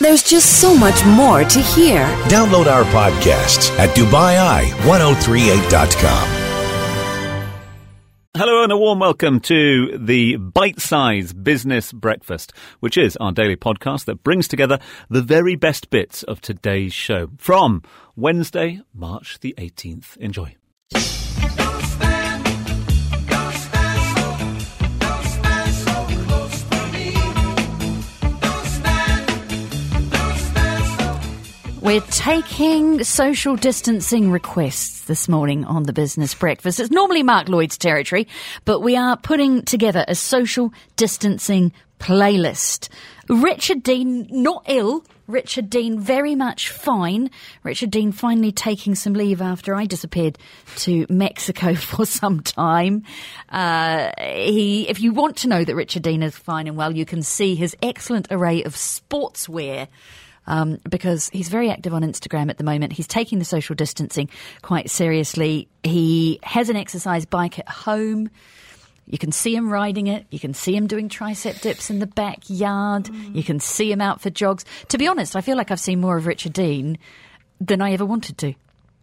There's just so much more to hear. Download our podcasts at DubaiI1038.com. Hello and a warm welcome to the Bite Size Business Breakfast, which is our daily podcast that brings together the very best bits of today's show from Wednesday, March the 18th. Enjoy. We're taking social distancing requests this morning on the Business Breakfast. It's normally Mark Lloyd's territory, but we are putting together a social distancing playlist. Richard Dean, not ill. Richard Dean, very much fine. Richard Dean finally taking some leave after I disappeared to Mexico for some time. If you want to know that Richard Dean is fine and well, you can see his excellent array of sportswear. Because he's very active on Instagram at the moment. He's taking the social distancing quite seriously. He has an exercise bike at home. You can see him riding it. You can see him doing tricep dips in the backyard. You can see him out for jogs. To be honest, I feel like I've seen more of Richard Dean than I ever wanted to.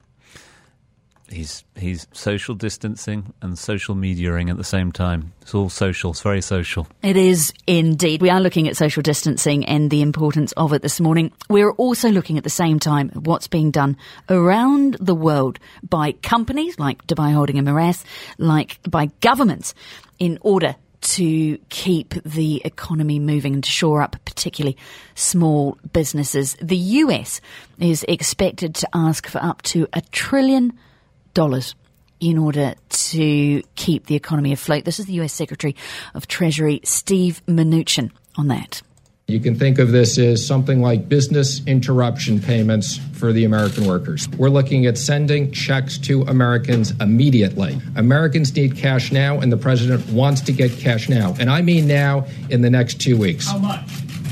He's social distancing and social mediaing at the same time. It's all social. It's very social. It is indeed. We are looking at social distancing and the importance of it this morning. We're also looking at the same time at what's being done around the world by companies like Dubai Holding and Miraas, like by governments, in order to keep the economy moving and to shore up particularly small businesses. The US is expected to ask for up to $1 trillion in order to keep the economy afloat. This is the US Secretary of Treasury, Steve Mnuchin, on that. You can think of this as something like business interruption payments for the American workers. We're looking at sending checks to Americans immediately. Americans need cash now, and the president wants to get cash now. And I mean now, in the next 2 weeks. How much?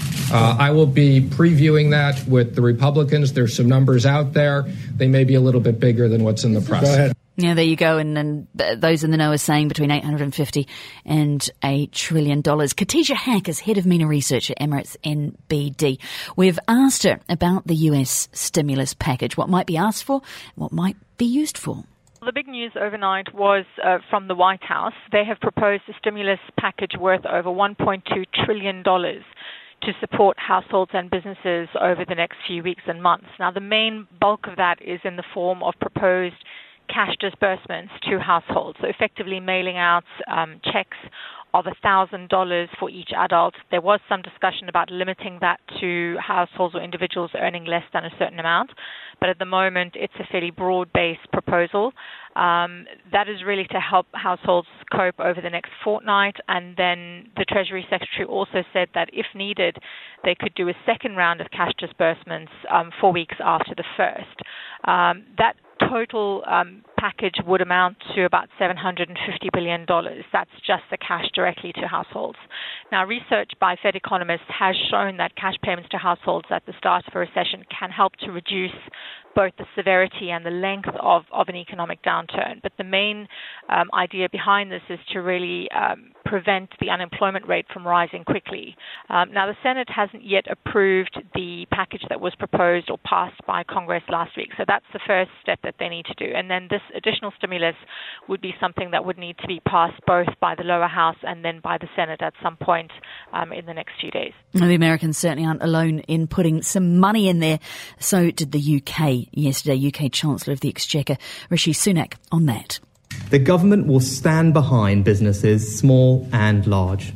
I will be previewing that with the Republicans. There's some numbers out there. They may be a little bit bigger than what's in the press. Go ahead. Yeah, there you go. And those in the know are saying between $850 and $1 trillion. Katisha Hack is head of MENA research at Emirates NBD. We've asked her about the US stimulus package, what might be asked for, what might be used for. The big news overnight was from the White House. They have proposed a stimulus package worth over $1.2 trillion to support households and businesses over the next few weeks and months. Now, the main bulk of that is in the form of proposed cash disbursements to households, so effectively mailing out checks of $1,000 for each adult. There was some discussion about limiting that to households or individuals earning less than a certain amount, but at the moment it's a fairly broad-based proposal. That is really to help households cope over the next fortnight, and then the Treasury Secretary also said that if needed, they could do a second round of cash disbursements 4 weeks after the first. That total package would amount to about $750 billion. That's just the cash directly to households. Now, research by Fed economists has shown that cash payments to households at the start of a recession can help to reduce both the severity and the length of an economic downturn. But the main idea behind this is to really prevent the unemployment rate from rising quickly. Now, the Senate hasn't yet approved the package that was proposed or passed by Congress last week. So that's the first step that they need to do. And then this additional stimulus would be something that would need to be passed both by the lower house and then by the Senate at some point in the next few days. Well, the Americans certainly aren't alone in putting some money in there. So did the UK yesterday. UK Chancellor of the Exchequer, Rishi Sunak, on that. The government will stand behind businesses, small and large.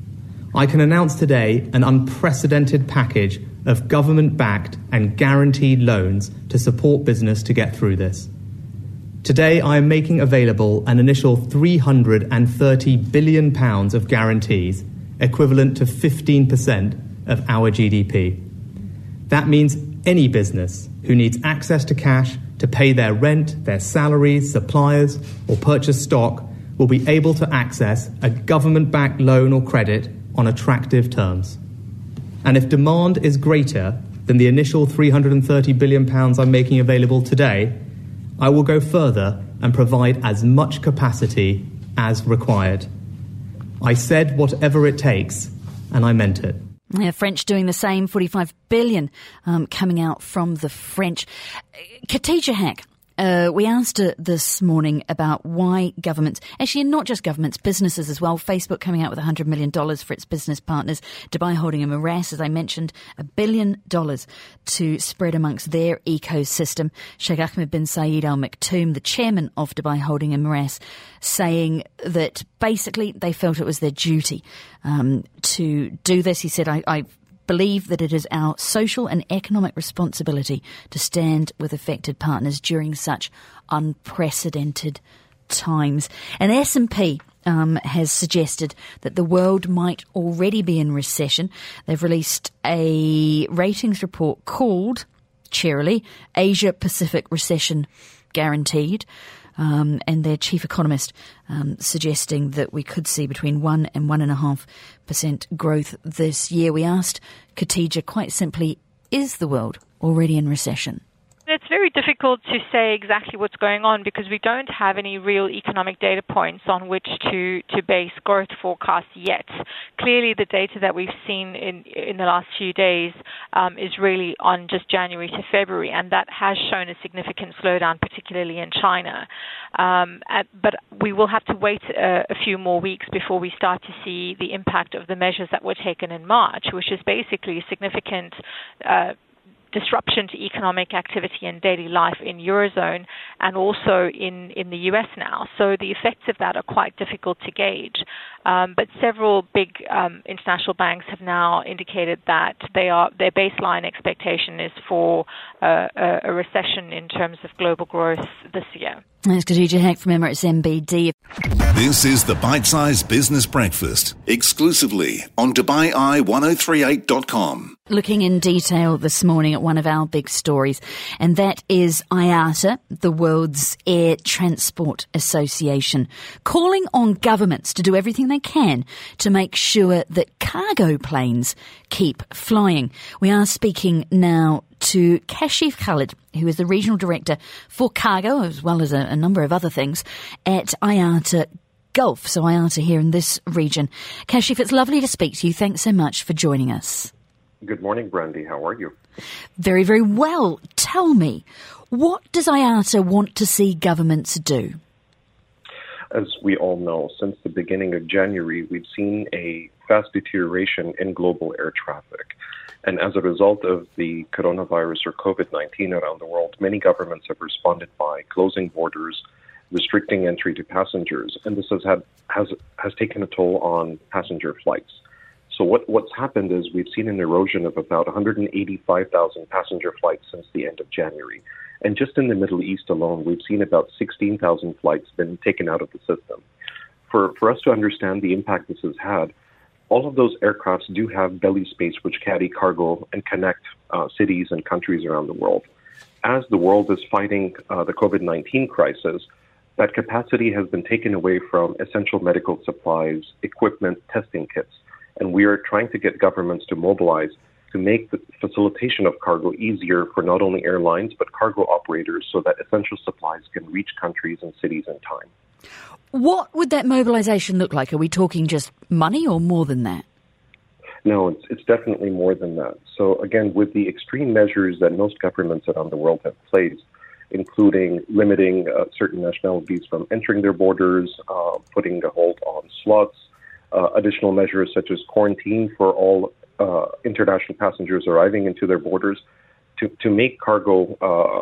I can announce today an unprecedented package of government-backed and guaranteed loans to support business to get through this. Today, I am making available an initial £330 billion of guarantees, equivalent to 15% of our GDP. That means any business who needs access to cash to pay their rent, their salaries, suppliers, or purchase stock will be able to access a government-backed loan or credit on attractive terms. And if demand is greater than the initial £330 billion I'm making available today, I will go further and provide as much capacity as required. I said whatever it takes, and I meant it. Yeah, French doing the same, 45 billion coming out from the French. Khadija Haque, we asked her this morning about why governments, actually not just governments, businesses as well. Facebook coming out with $100 million for its business partners. Dubai Holding and Morass, as I mentioned, $1 billion to spread amongst their ecosystem. Sheikh Ahmed bin Zayed Al Maktoum, the chairman of Dubai Holding and Morass, saying that basically they felt it was their duty to do this. He said, I believe that it is our social and economic responsibility to stand with affected partners during such unprecedented times. And S&P has suggested that the world might already be in recession. They've released a ratings report called, cheerily, Asia Pacific Recession Guaranteed. And their chief economist suggesting that we could see between 1 and 1.5% growth this year. We asked Khadija quite simply, is the world already in recession? It's very difficult to say exactly what's going on because we don't have any real economic data points on which to base growth forecasts yet. Clearly, the data that we've seen in the last few days is really on just January to February, and that has shown a significant slowdown, particularly in China. But we will have to wait a few more weeks before we start to see the impact of the measures that were taken in March, which is basically significant disruption to economic activity and daily life in Eurozone and also in the US now. So the effects of that are quite difficult to gauge. But several big international banks have now indicated that their baseline expectation is for a recession in terms of global growth this year. That's Khadija Haque from Emirates MBD. This is the Bite-Sized Business Breakfast, exclusively on DubaiEye1038.com. Looking in detail this morning at one of our big stories, and that is IATA, the world's air transport association, calling on governments to do everything they can to make sure that cargo planes keep flying. We are speaking now to Kashif Khalid, who is the Regional Director for Cargo, as well as a number of other things, at IATA Gulf, so IATA here in this region. Kashif, it's lovely to speak to you. Thanks so much for joining us. Good morning, Brandy. How are you? Very, very well. Tell me, what does IATA want to see governments do? As we all know, since the beginning of January, we've seen a fast deterioration in global air traffic. And as a result of the coronavirus or COVID-19 around the world, many governments have responded by closing borders, restricting entry to passengers, and this has taken a toll on passenger flights. So what's happened is we've seen an erosion of about 185,000 passenger flights since the end of January. And just in the Middle East alone, we've seen about 16,000 flights been taken out of the system. For us to understand the impact this has had, all of those aircrafts do have belly space which carry cargo and connect cities and countries around the world. As the world is fighting the COVID-19 crisis, that capacity has been taken away from essential medical supplies, equipment, testing kits. And we are trying to get governments to mobilize to make the facilitation of cargo easier for not only airlines, but cargo operators so that essential supplies can reach countries and cities in time. What would that mobilization look like? Are we talking just money or more than that? No, it's definitely more than that. So again, with the extreme measures that most governments around the world have placed, including limiting certain nationalities from entering their borders, putting a hold on slots, additional measures such as quarantine for all international passengers arriving into their borders, to make cargo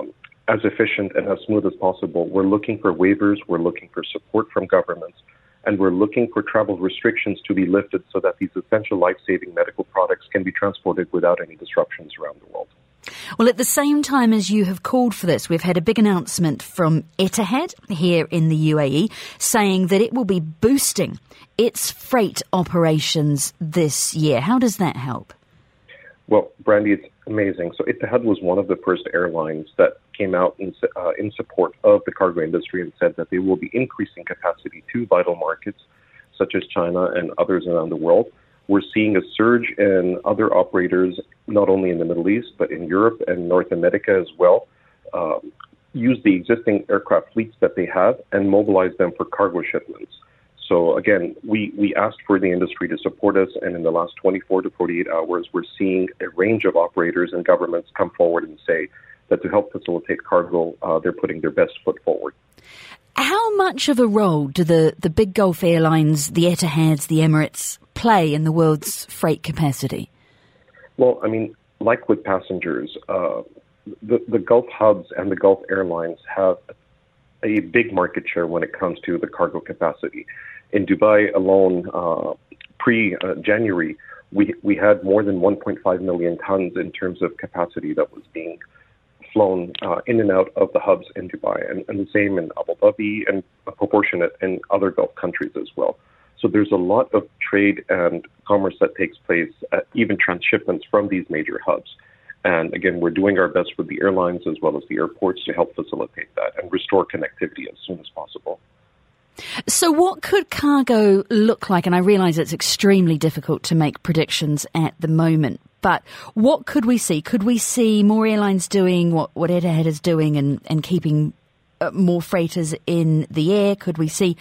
as efficient and as smooth as possible. We're looking for waivers, we're looking for support from governments, and we're looking for travel restrictions to be lifted so that these essential life-saving medical products can be transported without any disruptions around the world. Well, at the same time as you have called for this, we've had a big announcement from Etihad here in the UAE saying that it will be boosting its freight operations this year. How does that help? Well, Brandy, it's amazing. So Etihad was one of the first airlines that came out in support of the cargo industry and said that they will be increasing capacity to vital markets such as China and others around the world. We're seeing a surge in other operators, not only in the Middle East, but in Europe and North America as well, use the existing aircraft fleets that they have and mobilize them for cargo shipments. so again, we asked for the industry to support us, and in the last 24 to 48 hours, we're seeing a range of operators and governments come forward and say that to help facilitate cargo, they're putting their best foot forward. How much of a role do the big Gulf airlines, the Etihads, the Emirates, play in the world's freight capacity? Well, I mean, like with passengers, the Gulf hubs and the Gulf airlines have a big market share when it comes to the cargo capacity. In Dubai alone, pre-January, we had more than 1.5 million tons in terms of capacity that was being flown in and out of the hubs in Dubai, and the same in Abu Dhabi and proportionate in other Gulf countries as well. So there's a lot of trade and commerce that takes place, even transshipments from these major hubs. And again, we're doing our best with the airlines as well as the airports to help facilitate that and restore connectivity as soon as possible. So what could cargo look like? And I realise it's extremely difficult to make predictions at the moment, but what could we see? Could we see more airlines doing what Etihad is doing and keeping more freighters in the air? Could we see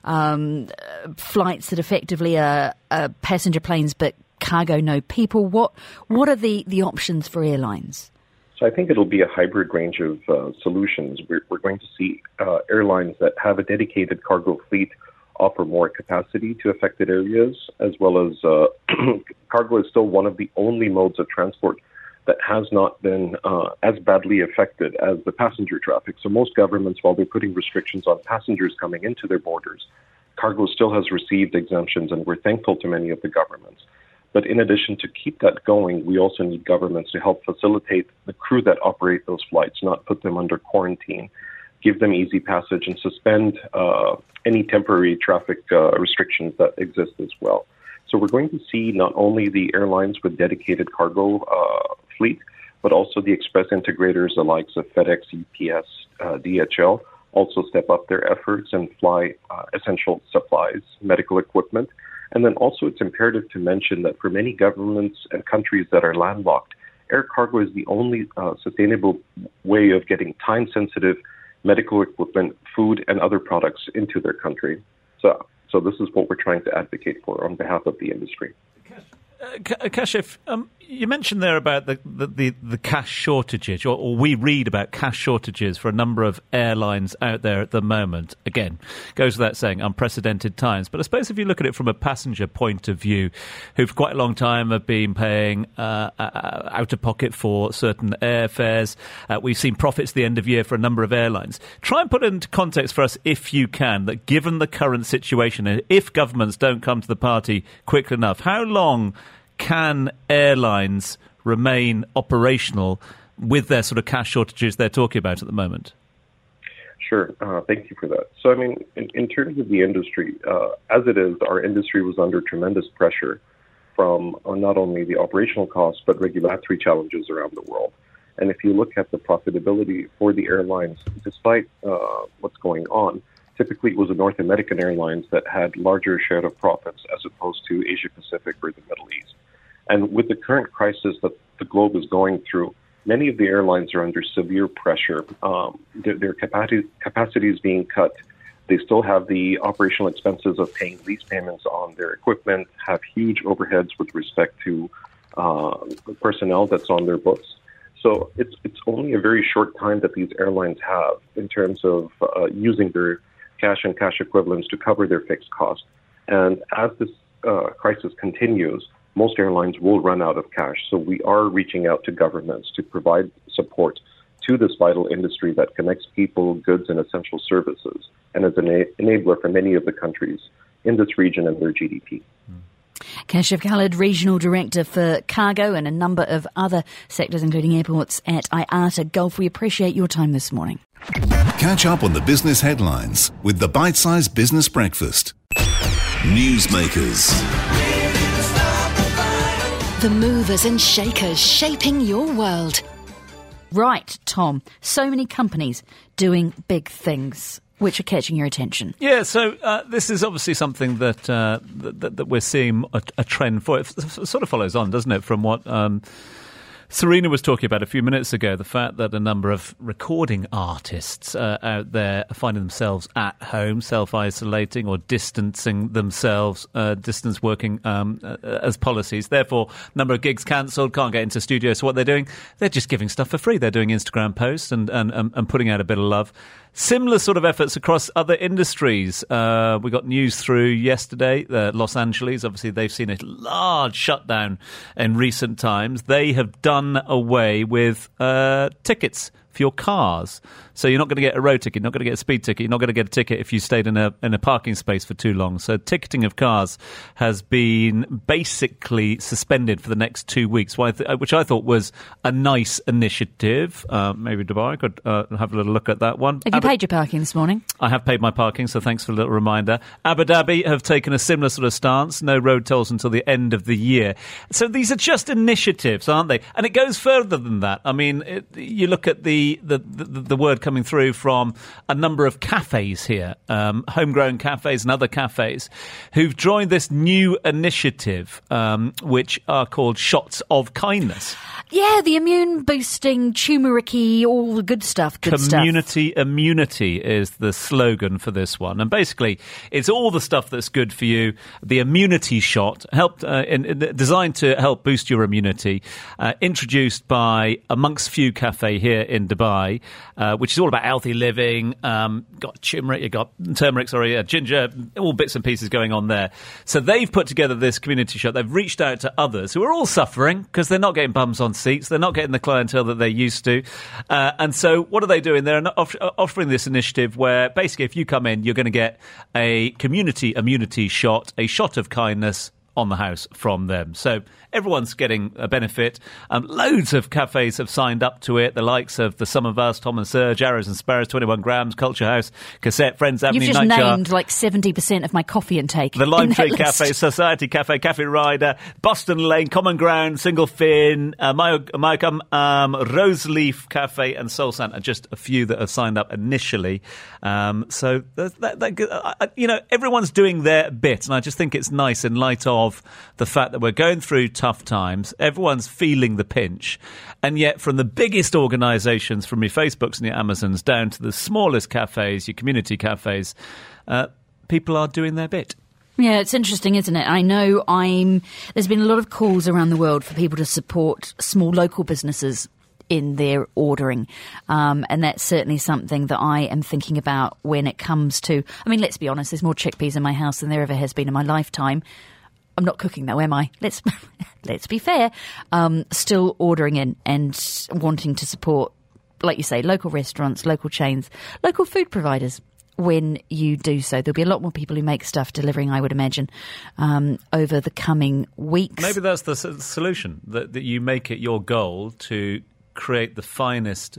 flights that effectively are passenger planes but cargo, no people? What are the options for airlines? So I think it'll be a hybrid range of solutions. We're going to see airlines that have a dedicated cargo fleet offer more capacity to affected areas, as well as cargo is still one of the only modes of transport that has not been as badly affected as the passenger traffic. So most governments, while they're putting restrictions on passengers coming into their borders, cargo still has received exemptions, and we're thankful to many of the governments. But in addition, to keep that going, we also need governments to help facilitate the crew that operate those flights, not put them under quarantine, give them easy passage, and suspend any temporary traffic restrictions that exist as well. So we're going to see not only the airlines with dedicated cargo fleet, but also the express integrators, the likes of FedEx, UPS, DHL, also step up their efforts and fly essential supplies, medical equipment. And then also it's imperative to mention that for many governments and countries that are landlocked, air cargo is the only sustainable way of getting time-sensitive medical equipment, food, and other products into their country. So this is what we're trying to advocate for on behalf of the industry. Kashif, you mentioned there about the cash shortages, or we read about cash shortages for a number of airlines out there at the moment. Again, goes without saying, unprecedented times. But I suppose if you look at it from a passenger point of view, who for quite a long time have been paying out of pocket for certain airfares, we've seen profits at the end of year for a number of airlines. Try and put it into context for us, if you can, that given the current situation, and if governments don't come to the party quickly enough, how long can airlines remain operational with their sort of cash shortages they're talking about at the moment? Sure. Thank you for that. So, I mean, in terms of the industry, as it is, our industry was under tremendous pressure from not only the operational costs, but regulatory challenges around the world. And if you look at the profitability for the airlines, despite what's going on, typically it was the North American airlines that had larger share of profits as opposed to Asia Pacific or the Middle East. And with the current crisis that the globe is going through, many of the airlines are under severe pressure. Their capacity is being cut. They still have the operational expenses of paying lease payments on their equipment, have huge overheads with respect to the personnel that's on their books. So it's only a very short time that these airlines have in terms of using their cash and cash equivalents to cover their fixed costs. And as this crisis continues, most airlines will run out of cash. So we are reaching out to governments to provide support to this vital industry that connects people, goods, and essential services, and is an enabler for many of the countries in this region and their GDP. Kashif Khalid, Regional Director for Cargo and a number of other sectors, including airports at IATA Gulf. We appreciate your time this morning. Catch up on the business headlines with the Bite-Sized Business Breakfast. Newsmakers. The movers and shakers shaping your world. Right, Tom. So many companies doing big things, which are catching your attention. Yeah, so this is obviously something that that we're seeing a trend for. It sort of follows on, doesn't it, from what Serena was talking about a few minutes ago the fact that a number of recording artists out there are finding themselves at home, self-isolating or distancing themselves, distance working as policies. Therefore, a number of gigs cancelled, can't get into studios. So what they're doing, they're just giving stuff for free. They're doing Instagram posts and putting out a bit of love. Similar sort of efforts across other industries. We got news through yesterday. Los Angeles, obviously, they've seen a large shutdown in recent times. They have done away with tickets for your cars. So you're not going to get a road ticket, you're not going to get a speed ticket, you're not going to get a ticket if you stayed in a parking space for too long. So ticketing of cars has been basically suspended for the next 2 weeks, which I thought was a nice initiative. Maybe Dubai could have a little look at that one. Have you paid your parking this morning? I have paid my parking, so thanks for a little reminder. Abu Dhabi have taken a similar sort of stance. No road tolls until the end of the year. So these are just initiatives, aren't they? And it goes further than that. I mean, you look at the word coming through from a number of cafes here, homegrown cafes and other cafes, who've joined this new initiative, which are called Shots of Kindness. Yeah, the immune-boosting, turmeric-y, all the good stuff. Community immunity is the slogan for this one. And basically, it's all the stuff that's good for you. The immunity shot, designed to help boost your immunity, introduced by Amongst Few Cafe here in Dubai, which is all about healthy living. Got turmeric, ginger, all bits and pieces going on there. So they've put together this community shot. They've reached out to others who are all suffering because they're not getting bums on seats. They're not getting the clientele that they used to. And so what are they doing? They're offering this initiative where basically if you come in, you're going to get a community immunity shot, a shot of kindness on the house from them. So everyone's getting a benefit. Loads of cafes have signed up to it. The likes of the Sum of Us, Tom and Serge, Arrows and Sparrows, 21 Grams, Culture House, Cassette, Friends Avenue, You've just Nightjar. named like 70% of my coffee intake. The Lime Tree Cafe, Society Cafe, Cafe Rider, Boston Lane, Common Ground, Single Fin, Mycomb, Roseleaf Cafe and Soul Sand are just a few that have signed up initially. So everyone's doing their bit, and I just think it's nice in light of the fact that we're going through tough times. Everyone's feeling the pinch, and yet from the biggest organisations, from your Facebooks and your Amazons down to the smallest cafes, your community cafes, people are doing their bit. Yeah, it's interesting, isn't it? I know there's been a lot of calls around the world for people to support small local businesses in their ordering. And that's certainly something that I am thinking about when it comes to, I mean, let's be honest, there's more chickpeas in my house than there ever has been in my lifetime. I'm not cooking though, am I? Let's be fair. Still ordering in and wanting to support, like you say, local restaurants, local chains, local food providers. When you do so, there'll be a lot more people who make stuff delivering, I would imagine, over the coming weeks. Maybe that's the solution, that you make it your goal to create the finest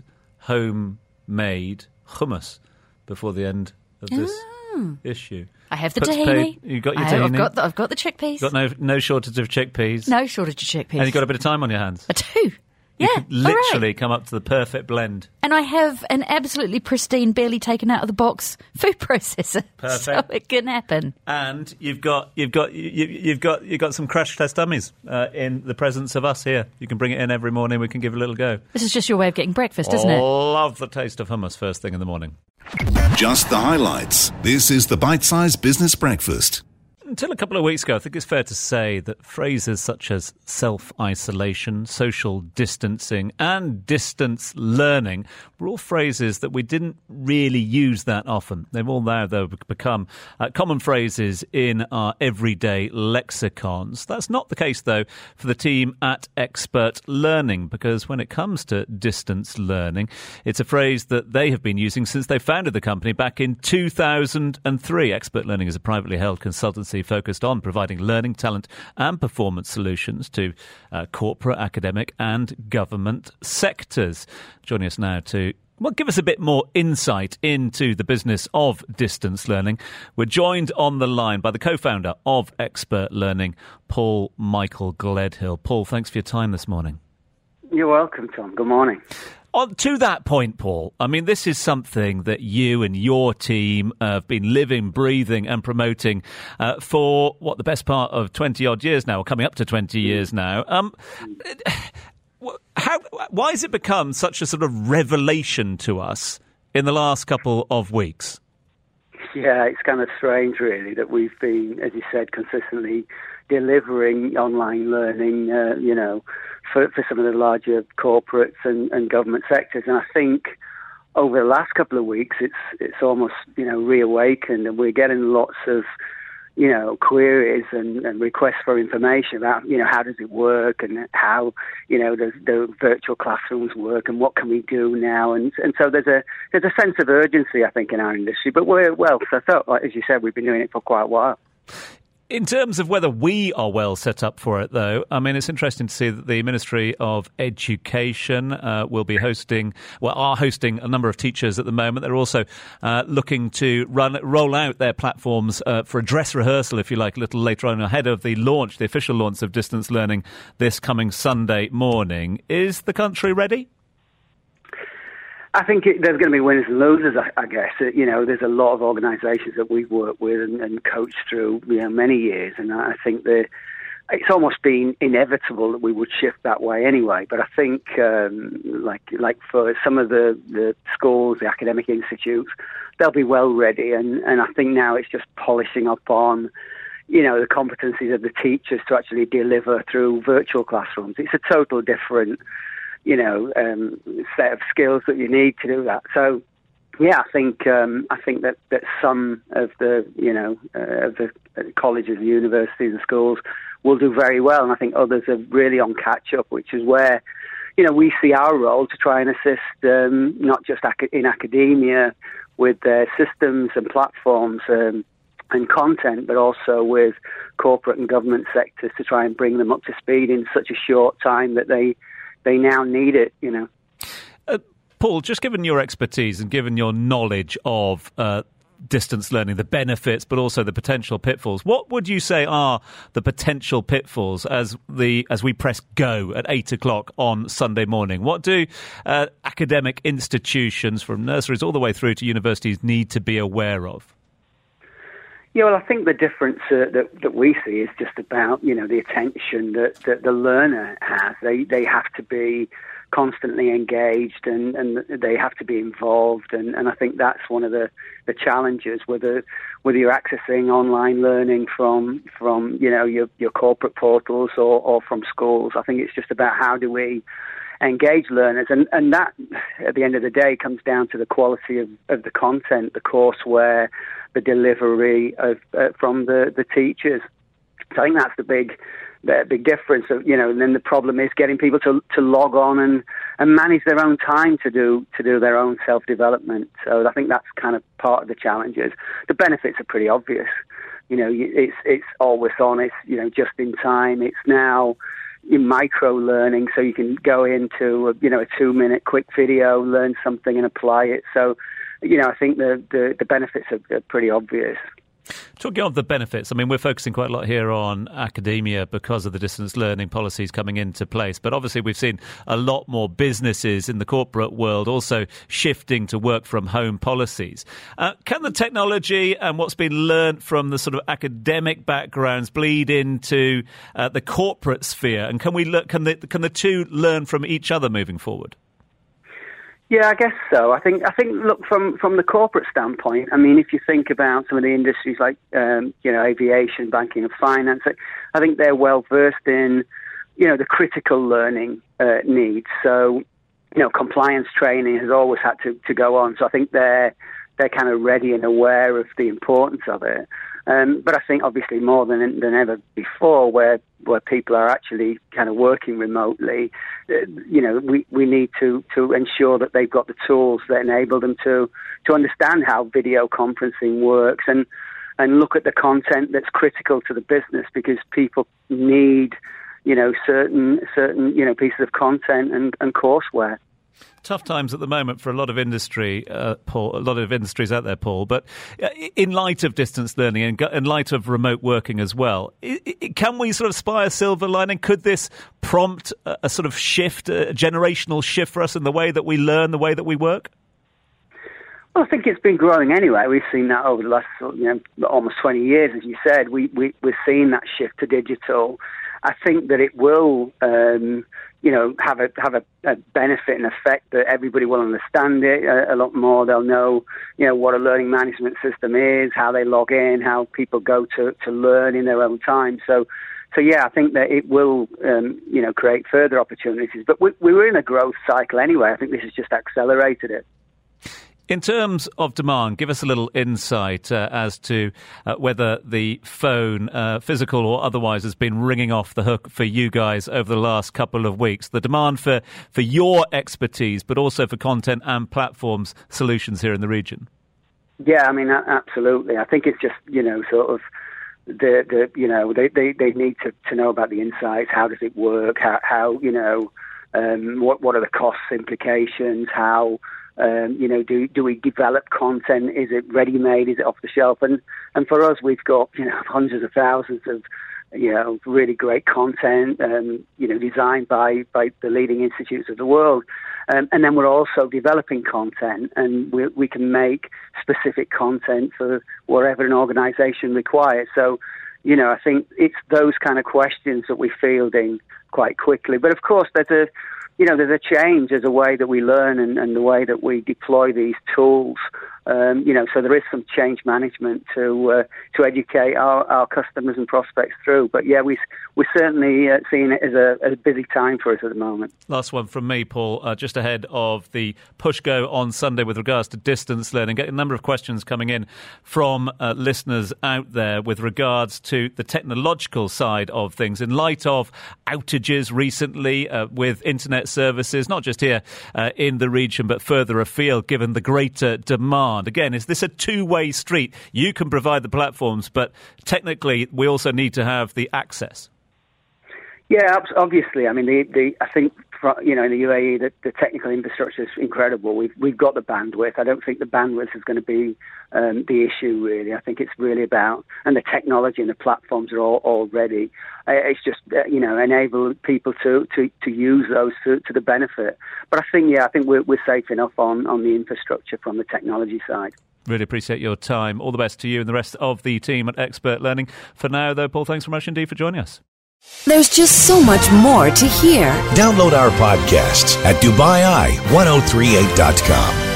homemade hummus before the end of this issue. I have the tahini. You got your tahini. I've got the chickpeas. Got no shortage of chickpeas. No shortage of chickpeas. And you've got a bit of time on your hands. I do. You could literally come up to the perfect blend. And I have an absolutely pristine, barely taken out of the box food processor. Perfect. So it can happen. And you've got some crash test dummies in the presence of us here. You can bring it in every morning. We can give it a little go. This is just your way of getting breakfast, isn't it? Love the taste of hummus first thing in the morning. Just the highlights. This is the Bite-Sized Business Breakfast. Until a couple of weeks ago, I think it's fair to say that phrases such as self-isolation, social distancing and distance learning were all phrases that we didn't really use that often. They've all now, though, become common phrases in our everyday lexicons. That's not the case, though, for the team at Expert Learning, because when it comes to distance learning, it's a phrase that they have been using since they founded the company back in 2003. Expert Learning is a privately held consultancy focused on providing learning, talent and performance solutions to corporate, academic and government sectors. Joining us now to give us a bit more insight into the business of distance learning. We're joined on the line by the co-founder of Expert Learning, Paul Michael Gledhill. Paul, thanks for your time this morning. You're welcome, Tom. Good morning. To that point, Paul, I mean, this is something that you and your team have been living, breathing and promoting for, the best part of 20-odd years now, or coming up to 20 years now. Why has it become such a sort of revelation to us in the last couple of weeks? Yeah, it's kind of strange, really, that we've been, as you said, consistently delivering online learning, for some of the larger corporates and government sectors. And I think over the last couple of weeks, it's almost, reawakened, and we're getting lots of, queries and requests for information about, how does it work and how, does the virtual classrooms work and what can we do now? And so there's a sense of urgency, I think, in our industry. But we're well set up. Like, as you said, we've been doing it for quite a while. In terms of whether we are well set up for it, though, I mean, it's interesting to see that the Ministry of Education are hosting a number of teachers at the moment. They're also looking to roll out their platforms for a dress rehearsal, if you like, a little later on ahead of the official launch of distance learning this coming Sunday morning. Is the country ready? I think there's going to be winners and losers, I guess. There's a lot of organisations that we've worked with and coached through many years, and I think it's almost been inevitable that we would shift that way anyway. But I think, like for some of the schools, the academic institutes, they'll be well ready, and I think now it's just polishing up on the competencies of the teachers to actually deliver through virtual classrooms. It's a total different set of skills that you need to do that. So, yeah, I think that some of the of the colleges, and universities, and schools will do very well, and I think others are really on catch up, which is where we see our role to try and assist not just in academia with their systems and platforms and content, but also with corporate and government sectors to try and bring them up to speed in such a short time that they now need it, Paul, just given your expertise and given your knowledge of distance learning, the benefits, but also the potential pitfalls, what would you say are the potential pitfalls as we press go at 8:00 on Sunday morning? What do academic institutions from nurseries all the way through to universities need to be aware of? Yeah, well, I think the difference that we see is just about, the attention that the learner has. They have to be constantly engaged and they have to be involved. And I think that's one of the challenges, whether you're accessing online learning from your corporate portals or from schools. I think it's just about how do we engage learners. And that, at the end of the day, comes down to the quality of the content, the courseware, the delivery from the teachers. So I think that's the big difference. And then the problem is getting people to log on and manage their own time to do their own self-development. So I think that's kind of part of the challenges. The benefits are pretty obvious. It's always on. It's just in time. It's now micro learning, so you can go into a 2-minute quick video, learn something and apply it. So I think the benefits are pretty obvious. Talking of the benefits, I mean, we're focusing quite a lot here on academia because of the distance learning policies coming into place. But obviously we've seen a lot more businesses in the corporate world also shifting to work from home policies. Can the technology and what's been learnt from the sort of academic backgrounds bleed into the corporate sphere? And can the two learn from each other moving forward? Yeah, I guess so. I think look, from the corporate standpoint, I mean, if you think about some of the industries like aviation, banking and finance, I think they're well versed in the critical learning needs. So compliance training has always had to go on. So I think they're kind of ready and aware of the importance of it. But I think obviously more than ever before, where people are actually kind of working remotely, we need to ensure that they've got the tools that enable them to understand how video conferencing works and look at the content that's critical to the business, because people need certain pieces of content and courseware. Tough times at the moment for a lot of industry, Paul. A lot of industries out there, Paul. But in light of distance learning and in light of remote working as well, can we sort of spy a silver lining? Could this prompt a sort of shift, a generational shift for us in the way that we learn, the way that we work? Well, I think it's been growing anyway. We've seen that over the last almost 20 years, as you said. We're seeing that shift to digital. I think that it will have a benefit and effect that everybody will understand it a lot more. They'll know, what a learning management system is, how they log in, how people go to learn in their own time. So yeah, I think that it will, create further opportunities. But we were in a growth cycle anyway. I think this has just accelerated it. In terms of demand, give us a little insight as to whether the phone, physical or otherwise, has been ringing off the hook for you guys over the last couple of weeks. The demand for your expertise, but also for content and platforms solutions here in the region. Yeah, I mean, absolutely. I think it's just, sort of they need to know about the insights. How does it work? How what are the cost implications? How do we develop content? Is it ready-made? Is it off the shelf? And for us, we've got hundreds of thousands of really great content, designed by the leading institutes of the world. And then we're also developing content, and we can make specific content for whatever an organisation requires. So, I think it's those kind of questions that we're fielding quite quickly. But of course, there's a change as a way that we learn and the way that we deploy these tools. So there is some change management to educate our customers and prospects through. But yeah, we're certainly seeing it as a busy time for us at the moment. Last one from me, Paul, just ahead of the push go on Sunday with regards to distance learning. Get a number of questions coming in from listeners out there with regards to the technological side of things in light of outages recently with internet services, not just here in the region, but further afield, given the greater demand. Again, is this a two-way street? You can provide the platforms, but technically we also need to have the access. Yeah, obviously. I mean, I think in the UAE, the technical infrastructure is incredible. We've got the bandwidth. I don't think the bandwidth is going to be the issue, really. I think it's really about, and the technology and the platforms are all ready. It's just enable people to use those to the benefit. But I think we're safe enough on the infrastructure from the technology side. Really appreciate your time. All the best to you and the rest of the team at Expert Learning. For now, though, Paul, thanks very much indeed for joining us. There's just so much more to hear. Download our podcasts at DubaiEye1038.com.